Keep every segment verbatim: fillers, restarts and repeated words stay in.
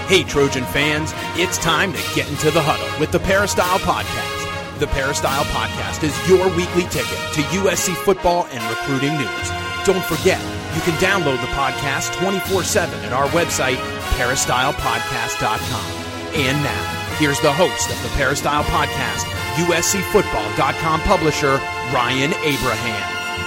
Hey, Trojan fans, it's time to get into the huddle with the Peristyle Podcast. The Peristyle Podcast is your weekly ticket to U S C football and recruiting news. Don't forget, you can download the podcast twenty-four seven at our website, peristyle podcast dot com. And now, here's the host of the Peristyle Podcast, U S C football dot com publisher, Ryan Abraham.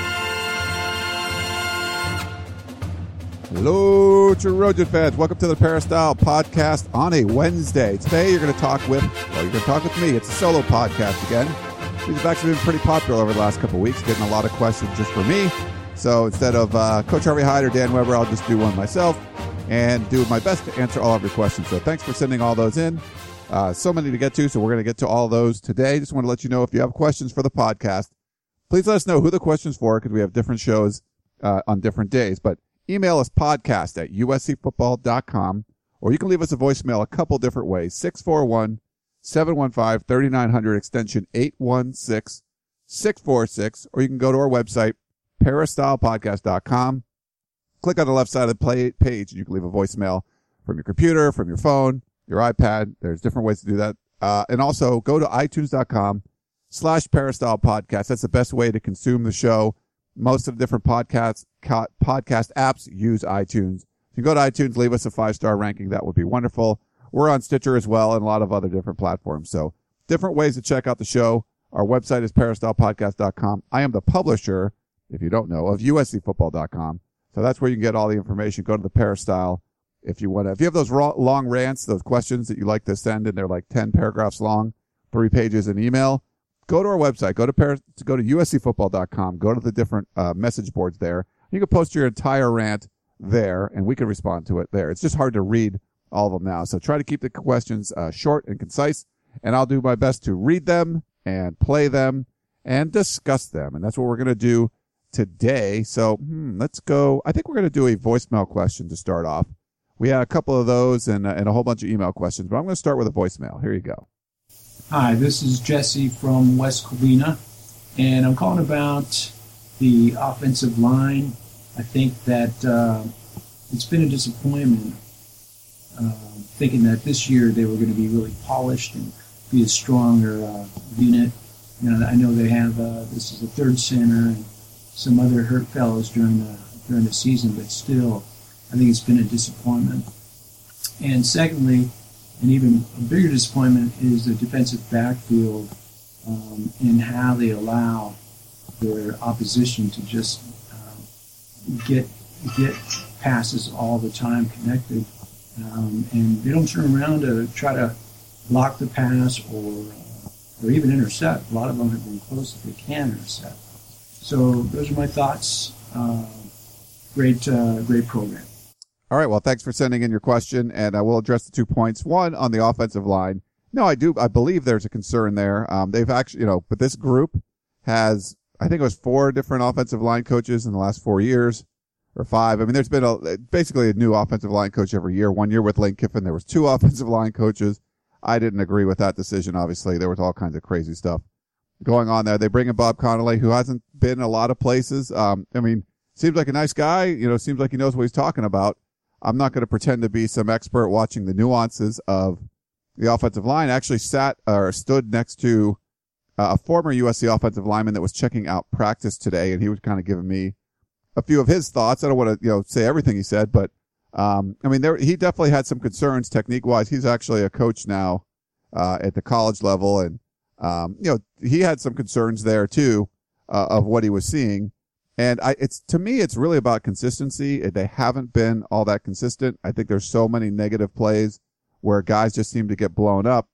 Hello, Trojan fans. Welcome to the Peristyle Podcast on a Wednesday. Today, you're going to talk with, well, you're going to talk with me. It's a solo podcast again. These have actually been pretty popular over the last couple of weeks, getting a lot of questions just for me. So instead of uh, Coach Harvey Hyde or Dan Weber, I'll just do one myself and do my best to answer all of your questions. So thanks for sending all those in. Uh, so many to get to, so we're going to get to all those today. Just want to let you know if you have questions for the podcast, please let us know who the question's for, because we have different shows uh, on different days. But email us podcast at U S C football dot com, or you can leave us a voicemail a couple different ways. six four one, seven one five, three nine zero zero, extension eight one six, six four six, or you can go to our website, peristyle podcast dot com. Click on the left side of the play page, and you can leave a voicemail from your computer, from your phone, your iPad. There's different ways to do that. Uh, and also go to itunes dot com slash peristyle podcast. That's the best way to consume the show. Most of the different podcasts, co- podcast apps use iTunes. If you go to iTunes, leave us a five-star ranking. That would be wonderful. We're on Stitcher as well and a lot of other different platforms. So different ways to check out the show. Our website is peristyle podcast dot com. I am the publisher, if you don't know, of U S C football dot com. So that's where you can get all the information. Go to the Peristyle if you want to. If you have those raw, long rants, those questions that you like to send, and they're like ten paragraphs long, three pages in email, go to our website. Go to Paris, go to U S C football dot com. Go to the different uh, message boards there. You can post your entire rant there, and we can respond to it there. It's just hard to read all of them now. So try to keep the questions uh, short and concise, and I'll do my best to read them and play them and discuss them. And that's what we're going to do today. So hmm, let's go. I think we're going to do a voicemail question to start off. We had a couple of those and, uh, and a whole bunch of email questions, but I'm going to start with a voicemail. Here you go. Hi, this is Jesse from West Covina, and I'm calling about the offensive line. I think that uh, it's been a disappointment, uh, thinking that this year they were going to be really polished and be a stronger uh, unit. You know, I know they have uh, this is the third center and some other hurt fellows during the during the season, but still, I think it's been a disappointment. And secondly, an even bigger disappointment is the defensive backfield um, and how they allow their opposition to just um, get get passes all the time connected, um, and they don't turn around to try to block the pass or uh, or even intercept. A lot of them have been close if they can intercept. So those are my thoughts. Uh, great, uh, great program. All right. Well, thanks for sending in your question, and I will address the two points. One, on the offensive line. No, I do. I believe there's a concern there. Um, they've actually, you know, but this group has, I think it was four different offensive line coaches in the last four years or five. I mean, there's been a, basically a new offensive line coach every year. One year with Lane Kiffin, there was two offensive line coaches. I didn't agree with that decision. Obviously, there was all kinds of crazy stuff going on there. They bring in Bob Connolly, who hasn't been a lot of places. Um, I mean, seems like a nice guy, you know, seems like he knows what he's talking about. I'm not going to pretend to be some expert watching the nuances of the offensive line. I actually sat or stood next to uh, a former U S C offensive lineman that was checking out practice today, and he was kind of giving me a few of his thoughts. I don't want to, you know, say everything he said, but um, I mean, there he definitely had some concerns technique-wise. He's actually a coach now uh, at the college level, and um, you know, he had some concerns there too uh, of what he was seeing. And I, it's, to me, it's really about consistency. They haven't been all that consistent. I think there's so many negative plays where guys just seem to get blown up,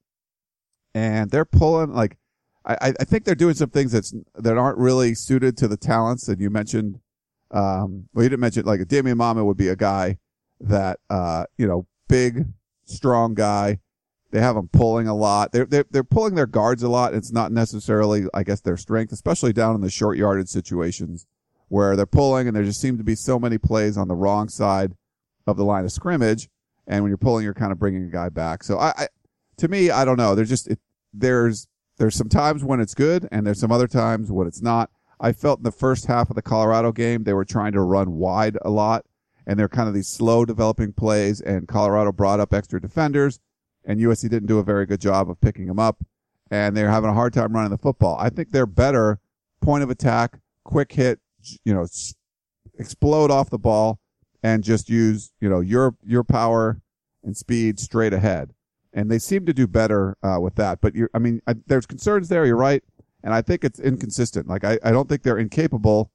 and they're pulling, like, I, I think they're doing some things that's, that aren't really suited to the talents that you mentioned. Um, well, you didn't mention, like, Damian Mama would be a guy that, uh, you know, big, strong guy. They have them pulling a lot. They're, they're, they're pulling their guards a lot. It's not necessarily, I guess, their strength, especially down in the short yardage situations, where they're pulling, and there just seem to be so many plays on the wrong side of the line of scrimmage. And when you're pulling, you're kind of bringing a guy back. So I, I to me, I don't know. There's just, it, there's, there's some times when it's good, and there's some other times when it's not. I felt in the first half of the Colorado game, they were trying to run wide a lot. and they're kind of these slow developing plays, and Colorado brought up extra defenders, and U S C didn't do a very good job of picking them up, and they're having a hard time running the football. I think they're better point of attack, quick hit, you know, explode off the ball, and just use, you know, your your power and speed straight ahead. And they seem to do better uh, with that. But, you're, I mean, I, there's concerns there, you're right, and I think it's inconsistent. Like, I, I don't think they're incapable.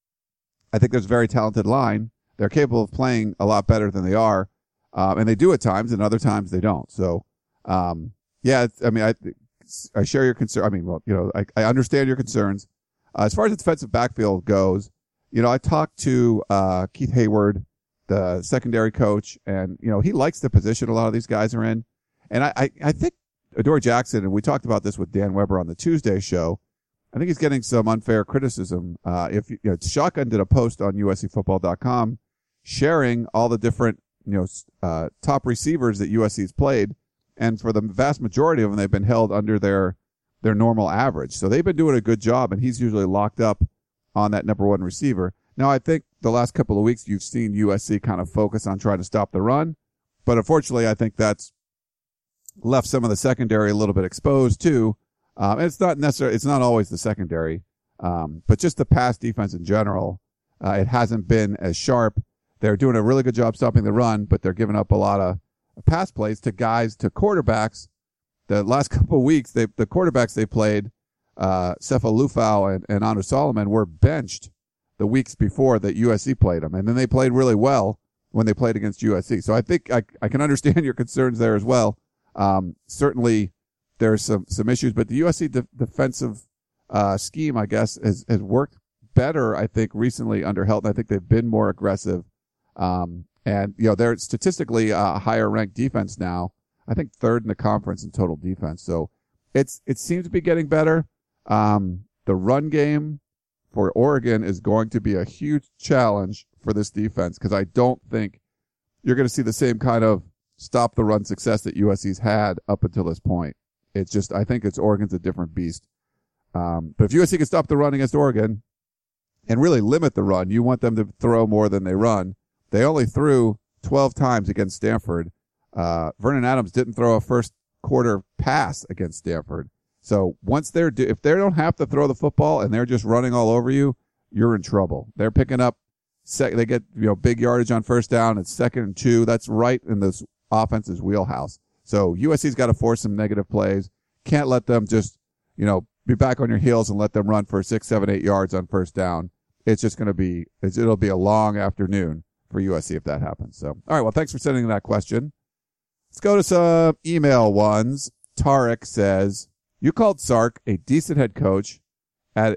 I think there's a very talented line. They're capable of playing a lot better than they are, um, and they do at times, and other times they don't. So, um, yeah, it's, I mean, I I share your concern. I mean, well, you know, I, I understand your concerns. Uh, as far as the defensive backfield goes, you know, I talked to uh, Keith Hayward, the secondary coach, and, you know, he likes the position a lot of these guys are in. And I, I, I think Adoree Jackson, and we talked about this with Dan Weber on the Tuesday show, I think he's getting some unfair criticism. Uh, if you know, Shotgun did a post on U S C football dot com sharing all the different, you know, uh, top receivers that U S C's played. And for the vast majority of them, they've been held under their, their normal average. So they've been doing a good job, and he's usually locked up on that number one receiver. Now, I think the last couple of weeks you've seen U S C kind of focus on trying to stop the run. But unfortunately, I think that's left some of the secondary a little bit exposed too. Um, and it's not necessarily, it's not always the secondary, um, but just the pass defense in general. Uh, it hasn't been as sharp. They're doing a really good job stopping the run, but they're giving up a lot of pass plays to guys, to quarterbacks. The last couple of weeks, they, the quarterbacks they played, uh, Sefo Lufau and, and Anu Solomon, were benched the weeks before that U S C played them. And then they played really well when they played against U S C. So I think I, I can understand your concerns there as well. Um, certainly there's some, some issues, but the U S C de- defensive, uh, scheme, I guess, has, has worked better, I think, recently under Helton. I think they've been more aggressive. Um, and, you know, they're statistically a higher ranked defense now. I think third in the conference in total defense. So it's, it seems to be getting better. Um, the run game for Oregon is going to be a huge challenge for this defense, because I don't think you're going to see the same kind of stop the run success that U S C's had up until this point. It's just, I think it's Oregon's a different beast. Um, but if U S C can stop the run against Oregon and really limit the run, you want them to throw more than they run. They only threw twelve times against Stanford. Uh, Vernon Adams didn't throw a first quarter pass against Stanford. So once they're, do- if they don't have to throw the football and they're just running all over you, you're in trouble. They're picking up, sec- they get, you know, big yardage on first down. It's second and two. That's right in this offense's wheelhouse. So U S C's got to force some negative plays. Can't let them just, you know, be back on your heels and let them run for six, seven, eight yards on first down. It's just going to be, it's, it'll be a long afternoon for U S C if that happens. So, all right. Well, thanks for sending that question. Let's go to some email ones. Tarek says, you called Sark a decent head coach at,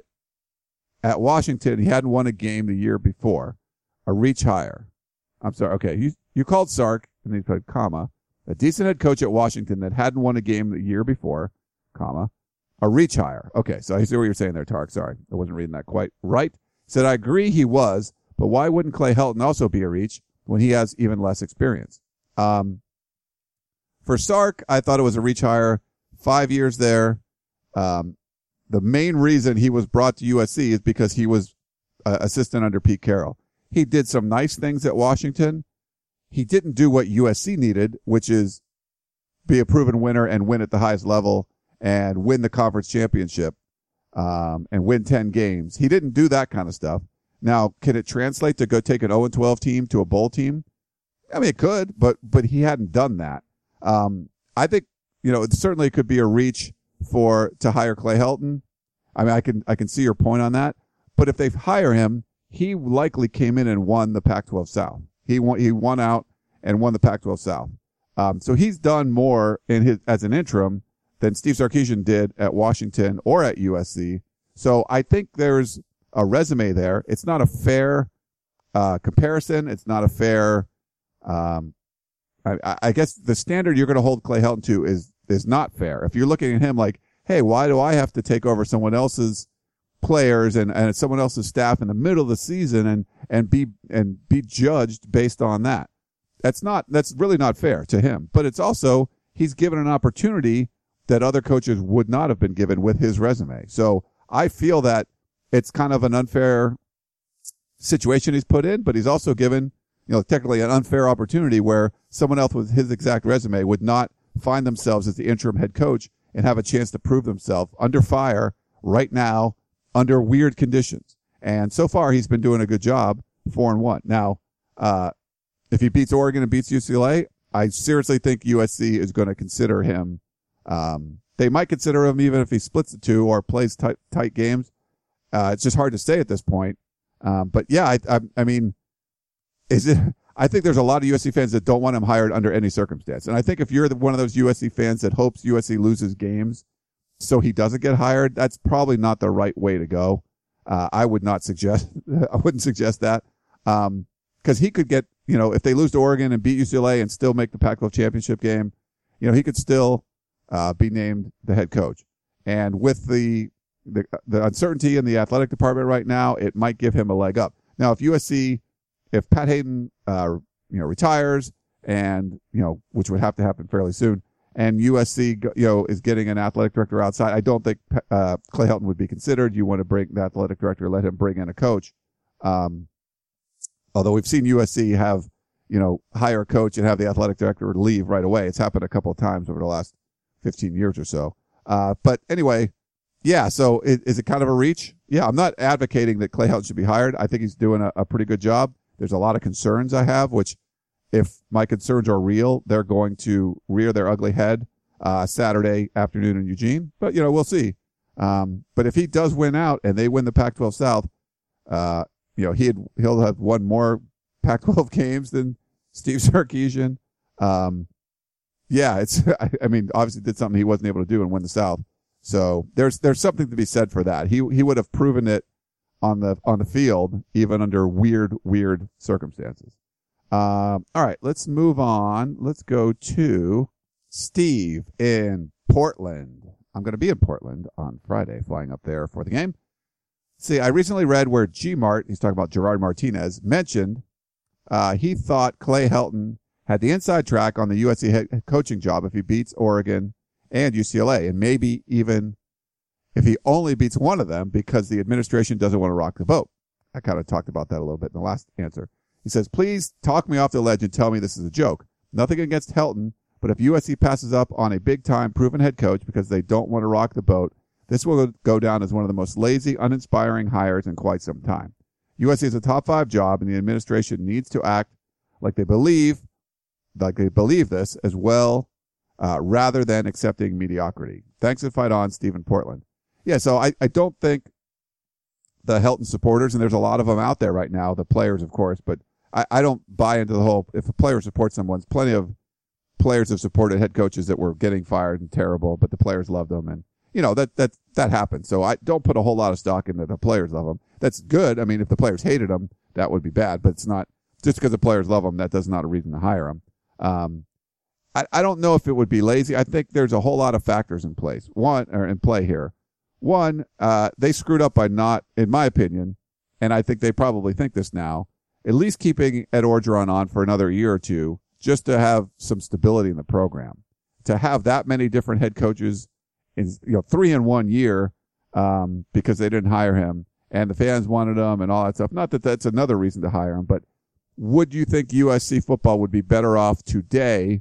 at Washington. He hadn't won a game the year before. A reach higher. I'm sorry. Okay. You, you called Sark, and then he put comma, a decent head coach at Washington that hadn't won a game the year before, comma, a reach higher. Okay, so I see what you're saying there, Tarek. Sorry, I wasn't reading that quite right. Said, I agree he was, but why wouldn't Clay Helton also be a reach when he has even less experience? Um, for Sark, I thought it was a reach higher. Five years there. Um, the main reason he was brought to U S C is because he was uh, assistant under Pete Carroll. He did some nice things at Washington. He didn't do what U S C needed, which is be a proven winner and win at the highest level and win the conference championship, um, and win ten games. He didn't do that kind of stuff. Now, can it translate to go take an oh and twelve team to a bowl team? I mean, it could, but, but he hadn't done that. Um, I think, you know, it certainly could be a reach for, to hire Clay Helton. I mean, I can, I can see your point on that, but if they hire him, he likely came in and won the Pac twelve South. He won, he won out and won the Pac twelve South. Um, so he's done more in his, as an interim than Steve Sarkisian did at Washington or at U S C. So I think there's a resume there. It's not a fair, uh, comparison. It's not a fair, um, I, I guess the standard you're going to hold Clay Helton to is, is not fair. If you're looking at him like, hey, why do I have to take over someone else's players and, and someone else's staff in the middle of the season and, and be, and be judged based on that? That's not, that's really not fair to him, but it's also, he's given an opportunity that other coaches would not have been given with his resume. So I feel that it's kind of an unfair situation he's put in, but he's also given, you know, technically an unfair opportunity where someone else with his exact resume would not find themselves as the interim head coach and have a chance to prove themselves under fire right now under weird conditions. And so far he's been doing a good job, four and one. Now, uh, if he beats Oregon and beats U C L A, I seriously think U S C is going to consider him. Um, they might consider him even if he splits the two or plays tight, tight games. Uh, it's just hard to say at this point. Um, but yeah, I, I, I mean, is it, I think there's a lot of U S C fans that don't want him hired under any circumstance. And I think if you're the, one of those U S C fans that hopes U S C loses games so he doesn't get hired, that's probably not the right way to go. Uh, I would not suggest, I wouldn't suggest that. Um, cause he could get, you know, if they lose to Oregon and beat U C L A and still make the Pac twelve championship game, you know, he could still, uh, be named the head coach. And with the, the, the uncertainty in the athletic department right now, it might give him a leg up. Now, if U S C, if Pat Hayden, uh, you know, retires and, you know, which would have to happen fairly soon, and U S C, you know, is getting an athletic director outside, I don't think, uh, Clay Helton would be considered. You want to bring the athletic director, let him bring in a coach. Um, although we've seen U S C have, you know, hire a coach and have the athletic director leave right away. It's happened a couple of times over the last fifteen years or so. Uh, but anyway, yeah, so is, is it kind of a reach? Yeah, I'm not advocating that Clay Helton should be hired. I think he's doing a, a pretty good job. There's a lot of concerns I have, which if my concerns are real, they're going to rear their ugly head, uh, Saturday afternoon in Eugene. But, you know, we'll see. Um, but if he does win out and they win the Pac twelve South, uh, you know, he he'll have won more Pac twelve games than Steve Sarkisian. Um, yeah, it's, I, I mean, obviously did something he wasn't able to do and win the South. So there's, there's something to be said for that. He, he would have proven it on the, on the field, even under weird, weird circumstances. Um, all right, let's move on. Let's go to Steve in Portland. I'm going to be in Portland on Friday, flying up there for the game. See, I recently read where G-Mart, he's talking about Gerard Martinez, mentioned uh, he thought Clay Helton had the inside track on the U S C head coaching job if he beats Oregon and U C L A, and maybe even if he only beats one of them because the administration doesn't want to rock the boat. I kind of talked about that a little bit in the last answer. He says, please talk me off the ledge and tell me this is a joke. Nothing against Helton, but if U S C passes up on a big-time proven head coach because they don't want to rock the boat, this will go down as one of the most lazy, uninspiring hires in quite some time. U S C is a top five job, and the administration needs to act like they believe, like they believe this as well, uh, rather than accepting mediocrity. Thanks and fight on, Steve in Portland. Yeah, so I, I don't think the Helton supporters, and there's a lot of them out there right now, the players, of course, but I, I don't buy into the whole, if a player supports someone, plenty of players have supported head coaches that were getting fired and terrible, but the players loved them, and you know, that, that, that happens. So I don't put a whole lot of stock in that the players love them. That's good. I mean, if the players hated them, that would be bad, but it's not just because the players love them. That does not a reason to hire them. Um, I, I don't know if it would be lazy. I think there's a whole lot of factors in place. One, or in play here. One, uh, they screwed up by not, in my opinion, and I think they probably think this now, at least keeping Ed Orgeron on for another year or two, just to have some stability in the program. To have that many different head coaches in, you know, three in one year, um, because they didn't hire him and the fans wanted him and all that stuff. Not that that's another reason to hire him, but would you think U S C football would be better off today?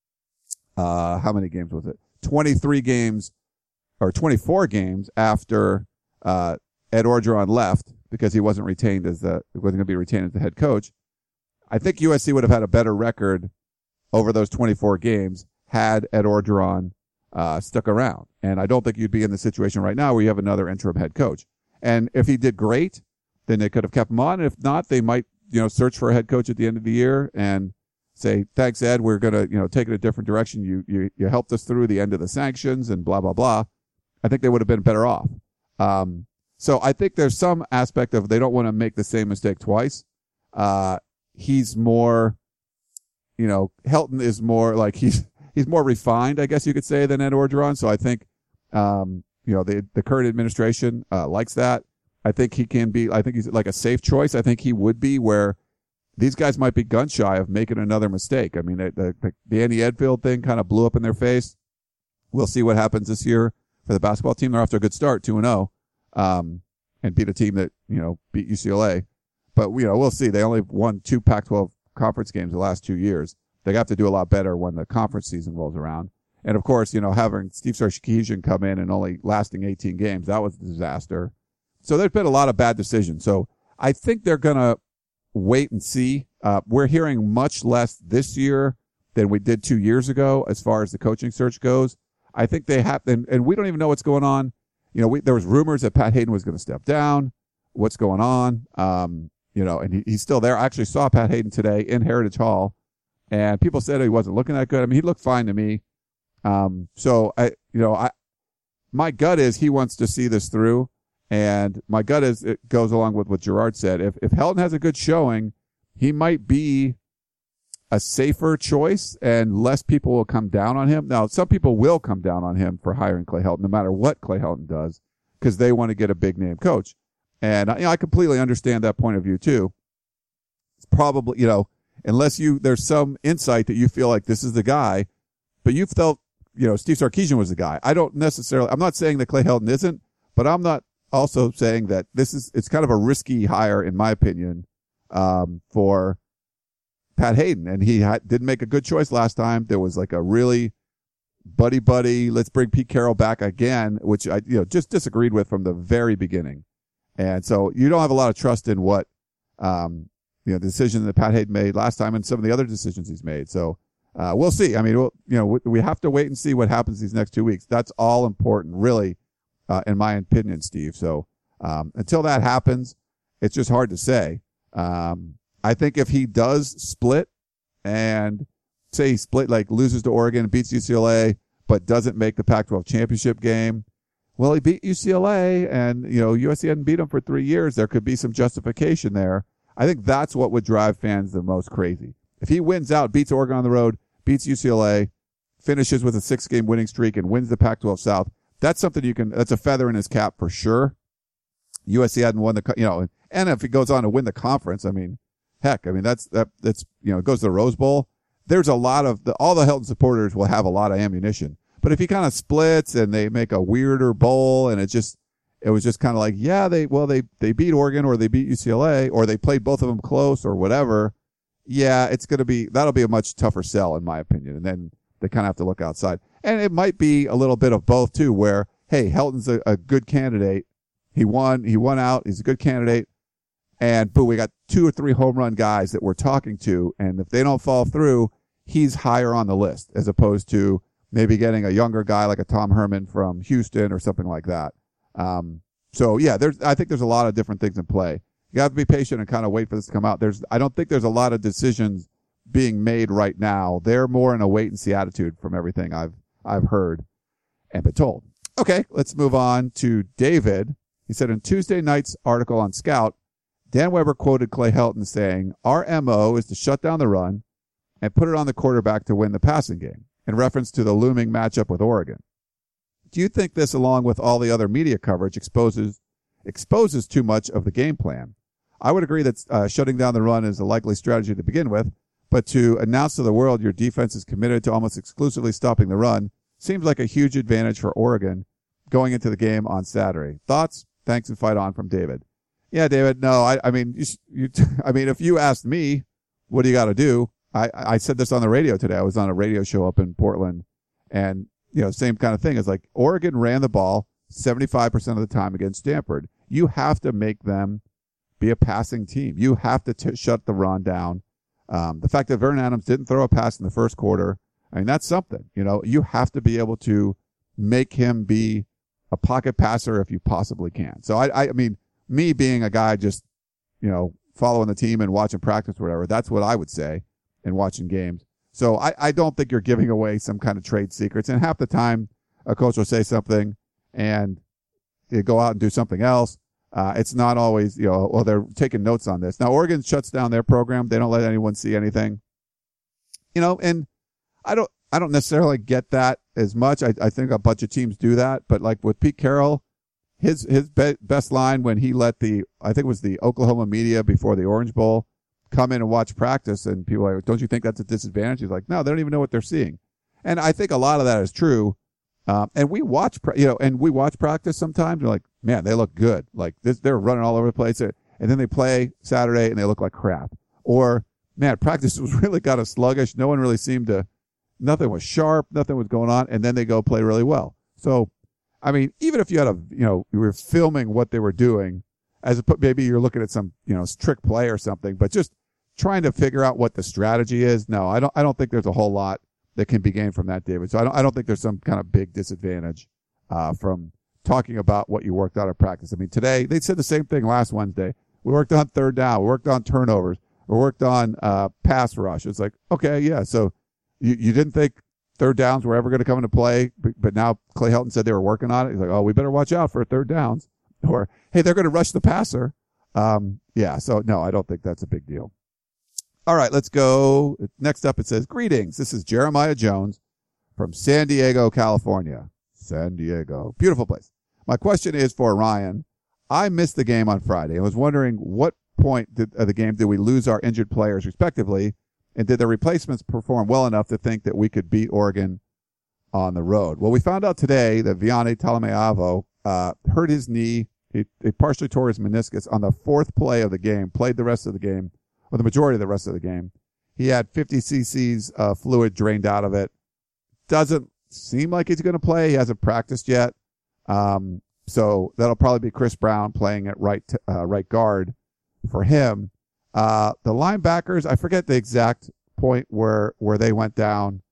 Uh, how many games was it? twenty-three games or twenty-four games after, uh, Ed Orgeron left because he wasn't retained as the, wasn't going to be retained as the head coach. I think U S C would have had a better record over those twenty-four games had Ed Orgeron Uh, stuck around. And I don't think you'd be in the situation right now where you have another interim head coach. And if he did great, then they could have kept him on. And if not, they might, you know, search for a head coach at the end of the year and say, thanks, Ed, we're going to, you know, take it a different direction. You, you, you helped us through the end of the sanctions and blah, blah, blah. I think they would have been better off. Um, so I think there's some aspect of they don't want to make the same mistake twice. Uh, he's more, you know, Helton is more like he's, He's more refined, I guess you could say, than Ed Orgeron. So I think, um, you know, the, the current administration, uh, likes that. I think he can be, I think he's like a safe choice. I think he would be where these guys might be gun shy of making another mistake. I mean, the, the, the Andy Edfield thing kind of blew up in their face. We'll see what happens this year for the basketball team. They're off to a good start, two and oh, um, and beat a team that, you know, beat U C L A. But, you know, we'll see. They only won two Pac twelve conference games the last two years. They have to do a lot better when the conference season rolls around. And of course, you know, having Steve Sarkisian come in and only lasting eighteen games, that was a disaster. So there's been a lot of bad decisions. So I think they're going to wait and see. Uh, we're hearing much less this year than we did two years ago as far as the coaching search goes. I think they have, and, and we don't even know what's going on. You know, we, there was rumors that Pat Hayden was going to step down. What's going on? Um, you know, and he, he's still there. I actually saw Pat Hayden today in Heritage Hall, and people said he wasn't looking that good. I mean, he looked fine to me. Um, so I, you know, I, my gut is he wants to see this through, and my gut is it goes along with what Gerard said. If if Helton has a good showing, he might be a safer choice, and less people will come down on him. Now, some people will come down on him for hiring Clay Helton, no matter what Clay Helton does, because they want to get a big name coach. And you know, I completely understand that point of view too. It's probably, you know, unless you, there's some insight that you feel like this is the guy, but you felt, you know, Steve Sarkisian was the guy. I don't necessarily, I'm not saying that Clay Helton isn't, but I'm not also saying that this is, it's kind of a risky hire, in my opinion, um, for Pat Hayden. And he had, didn't make a good choice last time. There was like a really buddy buddy, let's bring Pete Carroll back again, which I, you know, just disagreed with from the very beginning. And so you don't have a lot of trust in what, um, you know, the decision that Pat Hayden made last time and some of the other decisions he's made. So, uh, we'll see. I mean, we'll, you know, we have to wait and see what happens these next two weeks. That's all important, really, uh, in my opinion, Steve. So, um, until that happens, it's just hard to say. Um, I think if he does split and say he split, like loses to Oregon, beats U C L A, but doesn't make the Pac twelve championship game, well, he beat U C L A, and, you know, U S C hadn't beat him for three years. There could be some justification there. I think that's what would drive fans the most crazy. If he wins out, beats Oregon on the road, beats U C L A, finishes with a six-game winning streak, and wins the Pac twelve South, that's something you can, that's a feather in his cap for sure. U S C hadn't won the, you know, and if he goes on to win the conference, I mean, heck, I mean, that's, that, that's, you know, it goes to the Rose Bowl. There's a lot of, the, all the Helton supporters will have a lot of ammunition. But if he kind of splits and they make a weirder bowl and it just, it was just kind of like, yeah, they, well, they, they beat Oregon or they beat U C L A or they played both of them close or whatever. Yeah, it's going to be, that'll be a much tougher sell in my opinion. And then they kind of have to look outside. And it might be a little bit of both too, where, hey, Helton's a, a good candidate. He won, he won out. He's a good candidate. And boo, we got two or three home run guys that we're talking to. And if they don't fall through, he's higher on the list as opposed to maybe getting a younger guy like a Tom Herman from Houston or something like that. Um, so yeah, there's, I think there's a lot of different things in play. You have to be patient and kind of wait for this to come out. There's, I don't think there's a lot of decisions being made right now. They're more in a wait and see attitude from everything I've, I've heard and been told. Okay, let's move on to David. He said in Tuesday night's article on Scout, Dan Weber quoted Clay Helton saying, our M O is to shut down the run and put it on the quarterback to win the passing game, in reference to the looming matchup with Oregon. Do you think this, along with all the other media coverage, exposes exposes too much of the game plan? I would agree that uh, shutting down the run is a likely strategy to begin with, but to announce to the world your defense is committed to almost exclusively stopping the run seems like a huge advantage for Oregon going into the game on Saturday. Thoughts? Thanks and fight on, from David. Yeah, David. No, I, I mean, you, you, I mean, if you asked me, what do you got to do? I, I said this on the radio today. I was on a radio show up in Portland, and, you know, same kind of thing. It's like Oregon ran the ball seventy-five percent of the time against Stanford. You have to make them be a passing team. You have to t- shut the run down. Um, the fact that Vernon Adams didn't throw a pass in the first quarter, I mean, that's something. You know, you have to be able to make him be a pocket passer if you possibly can. So I, I mean, me being a guy just, you know, following the team and watching practice or whatever, that's what I would say in watching games. So I, I don't think you're giving away some kind of trade secrets. And half the time a coach will say something and you go out and do something else. Uh, it's not always, you know, well, they're taking notes on this. Now, Oregon shuts down their program. They don't let anyone see anything, you know, and I don't, I don't necessarily get that as much. I, I think a bunch of teams do that, but like with Pete Carroll, his, his be- best line when he let the, I think it was the Oklahoma media before the Orange Bowl come in and watch practice, and people are like, don't you think that's a disadvantage? He's like, no, they don't even know what they're seeing. And I think a lot of that is true. Um, and we watch, you know, and we watch practice sometimes. We're like, man, they look good. Like this, they're running all over the place. And then they play Saturday and they look like crap. Or man, practice was really kind of sluggish. No one really seemed to, nothing was sharp, nothing was going on, and then they go play really well. So, I mean, even if you had a, you know, you were filming what they were doing, as a, maybe you're looking at some, you know, trick play or something, but just trying to figure out what the strategy is. No, I don't, I don't think there's a whole lot that can be gained from that, David. So I don't, I don't think there's some kind of big disadvantage, uh, from talking about what you worked on in practice. I mean, today, they said the same thing last Wednesday. We worked on third down. We worked on turnovers. We worked on, uh, pass rush. It's like, okay, yeah. So you, you didn't think third downs were ever going to come into play, but, but now Clay Helton said they were working on it. He's like, oh, we better watch out for third downs. Or, hey, they're going to rush the passer. Um, yeah, so no, I don't think that's a big deal. All right, let's go. Next up, it says, greetings. This is Jeremiah Jones from San Diego, California. San Diego. Beautiful place. My question is for Ryan. I missed the game on Friday. I was wondering what point did, of the game did we lose our injured players respectively, and did the replacements perform well enough to think that we could beat Oregon on the road? Well, we found out today that Vianney Talamaavo uh, hurt his knee. He, he partially tore his meniscus on the fourth play of the game, played the rest of the game, or the majority of the rest of the game. He had fifty cc's of fluid drained out of it. Doesn't seem like he's going to play. He hasn't practiced yet. Um, so that'll probably be Chris Brown playing at right, uh, right guard for him. Uh, the linebackers, I forget the exact point where, where they went down.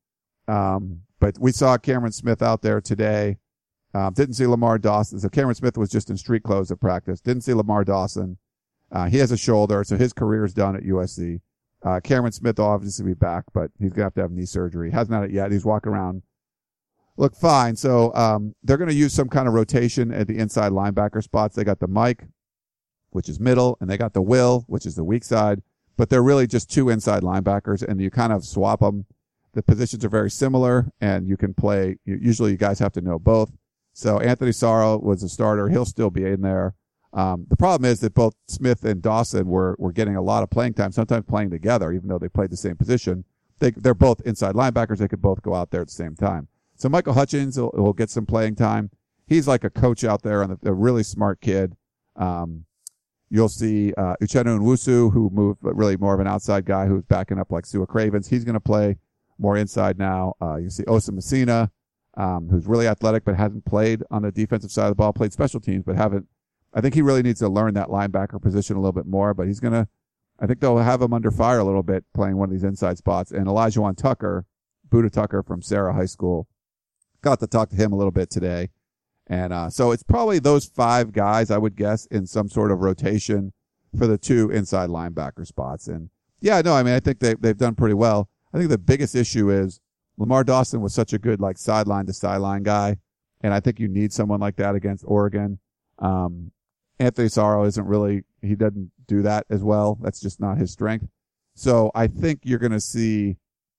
Um, but we saw Cameron Smith out there today. Um, didn't see Lamar Dawson. So Cameron Smith was just in street clothes at practice. Didn't see Lamar Dawson. Uh, he has a shoulder, so his career is done at U S C. Uh, Cameron Smith will obviously be back, but he's going to have to have knee surgery. Hasn't had it yet. He's walking around. Look fine. So, um, they're going to use some kind of rotation at the inside linebacker spots. They got the Mike, which is middle, and they got the Will, which is the weak side, but they're really just two inside linebackers, and you kind of swap them. The positions are very similar, and you can play, usually you guys have to know both. So Anthony Sorrow was a starter. He'll still be in there. Um, the problem is that both Smith and Dawson were, were getting a lot of playing time, sometimes playing together, even though they played the same position. They, they're both inside linebackers. They could both go out there at the same time. So Michael Hutchins will, will get some playing time. He's like a coach out there, and a really smart kid. Um, you'll see, uh, Uchenna Nwosu, who moved, but really more of an outside guy who's backing up like Sua Cravens. He's going to play more inside now. Uh, you see Osa Messina, um, who's really athletic, but hasn't played on the defensive side of the ball, played special teams, but haven't. I think he really needs to learn that linebacker position a little bit more, but he's going to, I think they'll have him under fire a little bit playing one of these inside spots. And Elijah Tucker, Buda Tucker from Sarah High School, got to talk to him a little bit today. And, uh, so it's probably those five guys, I would guess, in some sort of rotation for the two inside linebacker spots. And yeah, no, I mean, I think they, they've done pretty well. I think the biggest issue is Lamar Dawson was such a good, like, sideline to sideline guy. And I think you need someone like that against Oregon. Um, Anthony Sorrow isn't really, he doesn't do that as well. That's just not his strength. So I think you're going to see,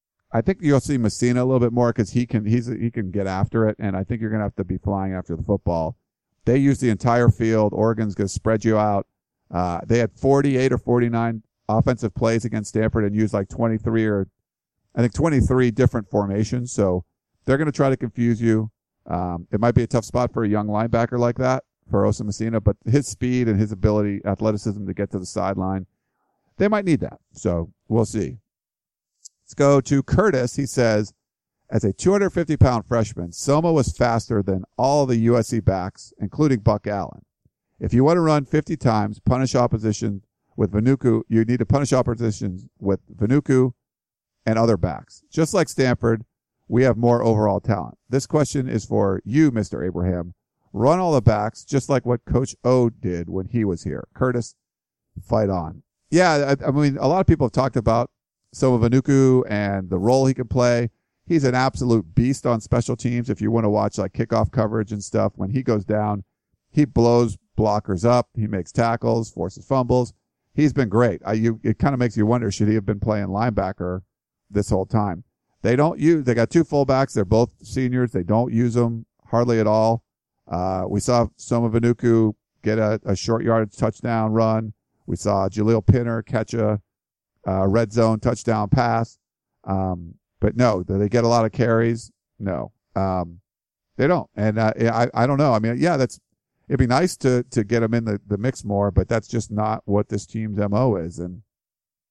I think you'll see Messina a little bit more because he can, he's, he can get after it. And I think you're going to have to be flying after the football. They use the entire field. Oregon's going to spread you out. Uh, they had forty-eight or forty-nine offensive plays against Stanford and used like twenty-three or I think twenty-three different formations. So they're going to try to confuse you. Um, it might be a tough spot for a young linebacker like that, for Osa Messina, but his speed and his ability, athleticism to get to the sideline, they might need that. So we'll see. Let's go to Curtis. He says, as a two hundred fifty pound freshman, Soma was faster than all the U S C backs, including Buck Allen. If you want to run fifty times, punish opposition with Vanuku, you need to punish opposition with Vanuku and other backs. Just like Stanford, we have more overall talent. This question is for you, Mister Abraham. Run all the backs, just like what Coach O did when he was here. Curtis, fight on. Yeah, I, I mean, a lot of people have talked about Soma Vanuku and the role he can play. He's an absolute beast on special teams. If you want to watch like kickoff coverage and stuff, when he goes down, he blows blockers up. He makes tackles, forces fumbles. He's been great. I, you, it kind of makes you wonder, should he have been playing linebacker this whole time? They don't use, they got two fullbacks. They're both seniors. They don't use them hardly at all. Uh, we saw Soma Vanuku get a, a short yardage touchdown run. We saw Jaleel Pinner catch a, a red zone touchdown pass. Um, but no, do they get a lot of carries? No. Um, they don't. And, uh, I, I don't know. I mean, yeah, that's, it'd be nice to, to get them in the, the mix more, but that's just not what this team's M O is. And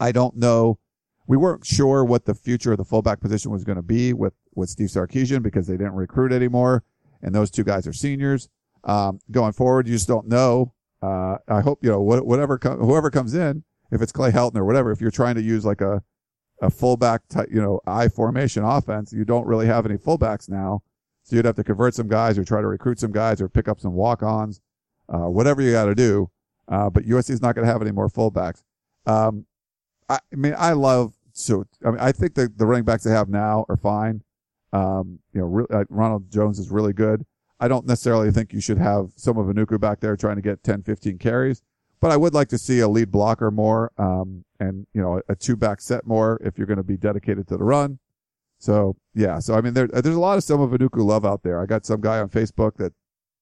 I don't know. We weren't sure what the future of the fullback position was going to be with, with Steve Sarkisian because they didn't recruit anymore, and those two guys are seniors. Um, going forward, you just don't know. Uh, I hope, you know, whatever, whoever comes in, if it's Clay Helton or whatever, if you're trying to use like a, a fullback type, you know, I formation offense, you don't really have any fullbacks now. So you'd have to convert some guys or try to recruit some guys or pick up some walk-ons, uh, whatever you got to do. Uh, but U S C is not going to have any more fullbacks. Um, I, I mean, I love, so, I mean, I think the, the running backs they have now are fine. Um, you know, re- uh, Ronald Jones is really good. I don't necessarily think you should have some of Enuku back there trying to get ten, fifteen carries, but I would like to see a lead blocker more, um, and, you know, a, a two back set more if you're going to be dedicated to the run. So, yeah. So, I mean, there, there's a lot of some of Enuku love out there. I got some guy on Facebook that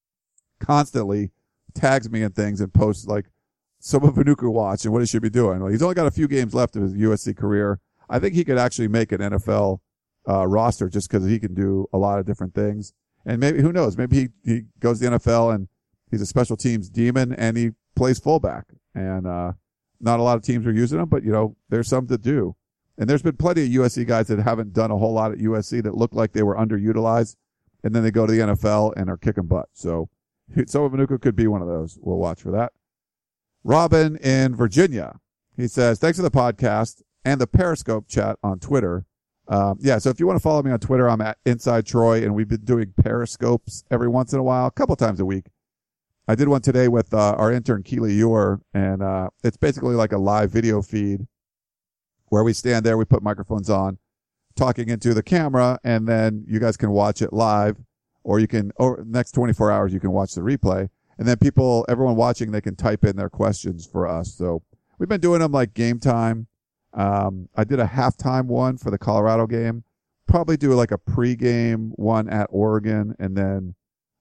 constantly tags me in things and posts like some of Enuku watch and what he should be doing. Well, he's only got a few games left of his U S C career. I think he could actually make an N F L uh, roster just because he can do a lot of different things. And maybe, who knows, maybe he, he goes to the N F L and he's a special teams demon and he plays fullback. And uh not a lot of teams are using him, but, you know, there's some that do. And there's been plenty of U S C guys that haven't done a whole lot at U S C that look like they were underutilized, and then they go to the N F L and are kicking butt. So some of Enuku could be one of those. We'll watch for that. Robin in Virginia. He says, thanks for the podcast and the Periscope chat on Twitter. Um, yeah, so if you want to follow me on Twitter, I'm at Inside Troy, and we've been doing Periscopes every once in a while, a couple times a week. I did one today with uh, our intern, Keely Ewer, and uh, it's basically like a live video feed where we stand there, we put microphones on, talking into the camera, and then you guys can watch it live, or you can, over the next twenty-four hours, you can watch the replay. And then people, everyone watching, they can type in their questions for us. So we've been doing them like game time. Um, I did a halftime one for the Colorado game. Probably do like a pregame one at Oregon, and then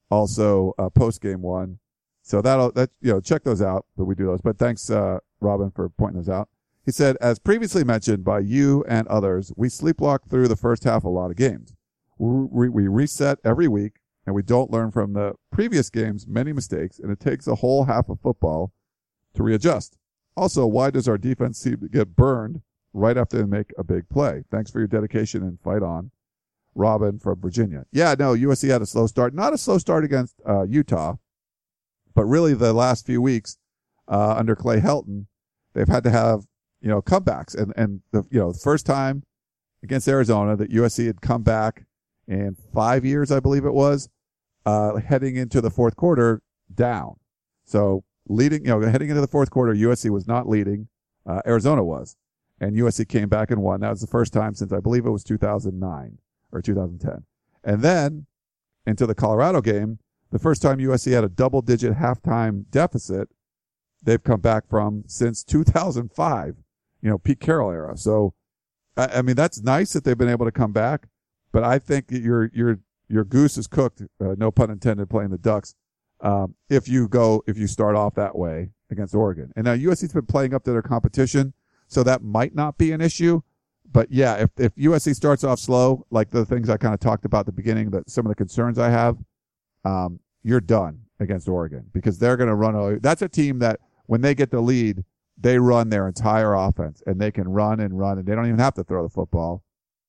also a postgame one. So that'll, that, you know, check those out, but we do those. But thanks, uh, Robin, for pointing those out. He said, as previously mentioned by you and others, we sleepwalk through the first half of a lot of games. We, we reset every week, and we don't learn from the previous game's many mistakes, and it takes a whole half of football to readjust. Also, why does our defense seem to get burned right after they make a big play? Thanks for your dedication and fight on. Robin from Virginia. Yeah, no, U S C had a slow start. Not a slow start against uh, Utah, but really the last few weeks uh, under Clay Helton, they've had to have, you know, comebacks. And, and the, you know, the first time against Arizona that U S C had come back in five years, I believe it was, uh, heading into the fourth quarter down. So leading, you know, heading into the fourth quarter, U S C was not leading. Uh, Arizona was. And U S C came back and won. That was the first time since I believe it was two thousand nine or two thousand ten. And then into the Colorado game, the first time U S C had a double-digit halftime deficit, they've come back from since two thousand five, you know, Pete Carroll era. So, I, I mean, that's nice that they've been able to come back, but I think that your your your goose is cooked, uh, no pun intended, playing the Ducks, um, if you go, if you start off that way against Oregon. And now U S C's been playing up to their competition, so that might not be an issue. But yeah, if, if U S C starts off slow, like the things I kind of talked about at the beginning, that some of the concerns I have, um, you're done against Oregon, because they're going to run. A, that's a team that when they get the lead, they run their entire offense, and they can run and run, and they don't even have to throw the football.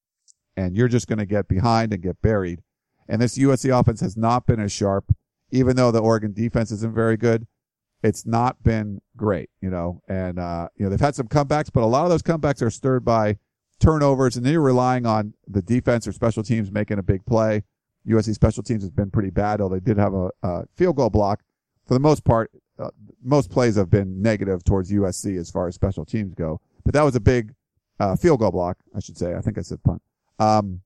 And you're just going to get behind and get buried. And this U S C offense has not been as sharp, even though the Oregon defense isn't very good. It's not been great, you know, and, uh, you know, they've had some comebacks, but a lot of those comebacks are stirred by turnovers, and then you're relying on the defense or special teams making a big play. U S C special teams has been pretty bad, though they did have a, a field goal block. For the most part, uh, most plays have been negative towards U S C as far as special teams go. But that was a big uh, field goal block, I should say. I think I said punt. Um,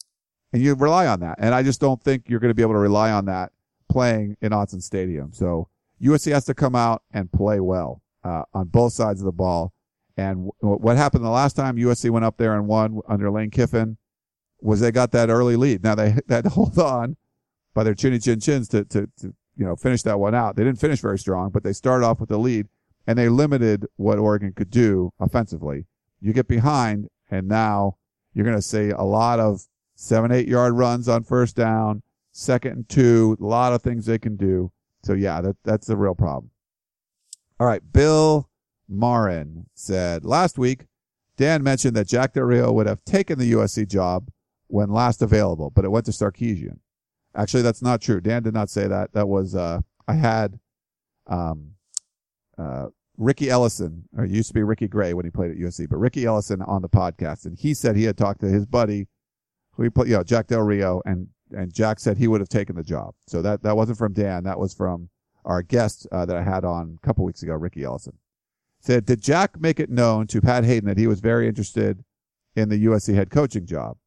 and you rely on that. And I just don't think you're going to be able to rely on that playing in Autzen Stadium. So U S C has to come out and play well uh, on both sides of the ball. And w- what happened the last time U S C went up there and won under Lane Kiffin was they got that early lead. Now they had to hold on by their chinny chin chins to, to, to, you know, finish that one out. They didn't finish very strong, but they started off with the lead, and they limited what Oregon could do offensively. You get behind, and now you're going to see a lot of seven, eight yard runs on first down, second and two, a lot of things they can do. So yeah, that, that's the real problem. All right. Bill Marin said, last week, Dan mentioned that Jack Del Rio would have taken the U S C job when last available, but it went to Sarkisian. Actually, that's not true. Dan did not say that. That was, uh, I had, um, uh, Ricky Ellison, or it used to be Ricky Gray when he played at U S C, but Ricky Ellison on the podcast, and he said he had talked to his buddy, who he played, you know, Jack Del Rio, and, and Jack said he would have taken the job. So that, that wasn't from Dan. That was from our guest, uh, that I had on a couple weeks ago, Ricky Ellison. Said, did Jack make it known to Pat Hayden that he was very interested in the U S C head coaching job?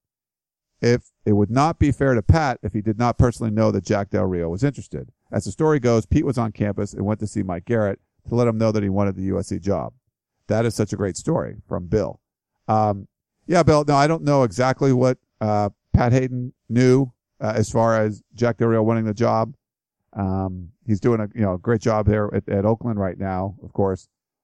If it would not be fair to Pat if he did not personally know that Jack Del Rio was interested. As the story goes, Pete was on campus and went to see Mike Garrett to let him know that he wanted the U S C job. That is such a great story from Bill. Um, yeah, Bill, no, I don't know exactly what uh, Pat Hayden knew uh, as far as Jack Del Rio winning the job. Um, he's doing a you know great job there at, at Oakland right now, of course.